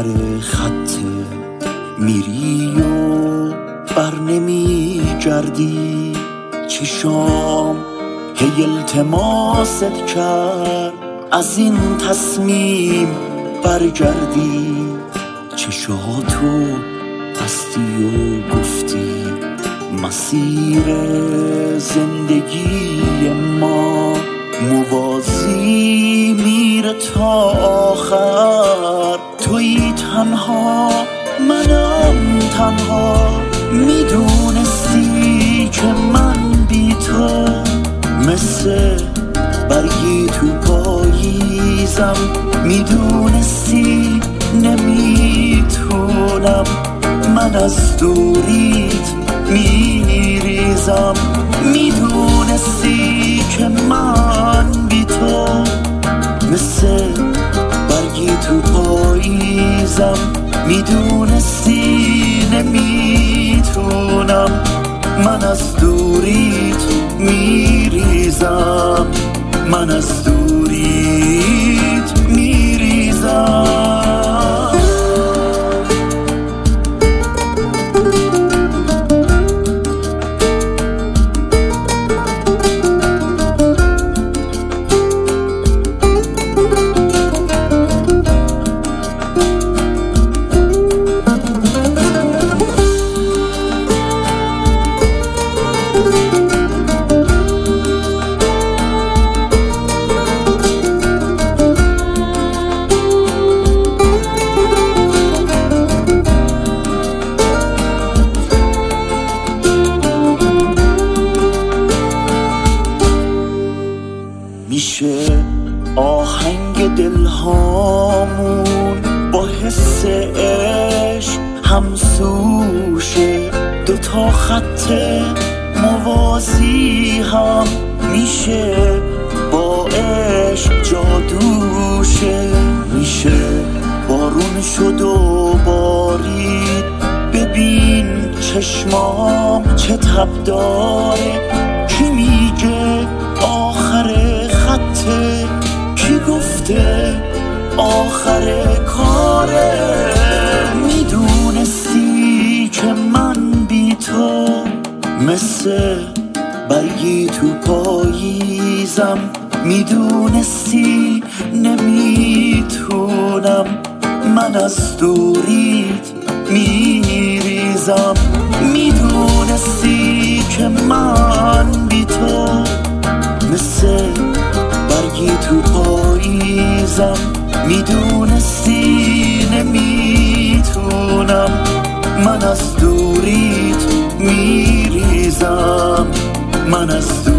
آخر خط میری و بر نمی گردی. چشام هی التماست کرد از این تصمیم برگردی. چشاتو بستی و گفتی مسیر زندگی ما موازی میره تا آخر. تویی تنها منم تنها. میدونستی که من بی تو مثل برگی تو پاییزم. میدونستی نمیتونم من از دوریت میریزم. میدونستی که من بی تو مثل برگی تو پاییزم. میدونستی نمیتونم من از دوریت میریزم. من از دوریت میریزم. میشه آهنگ دلهامون با حس عشق همسوشه. دوتا خط موازی هم میشه با عشق جادوشه. میشه بارون شد و بارید. ببین چشمام چه تب داره. کی میگه آخر خطه؟ کی گفته آخر کاره؟ میدونستی که من بی تو مثل برگی تو پاییزم. میدونستی نمیتونم من از دوریت میریزم. میدونستی که من بی تو مثل برگی تو پاییزم. میدونستی نمیتونم من از دوریت میریزم. من از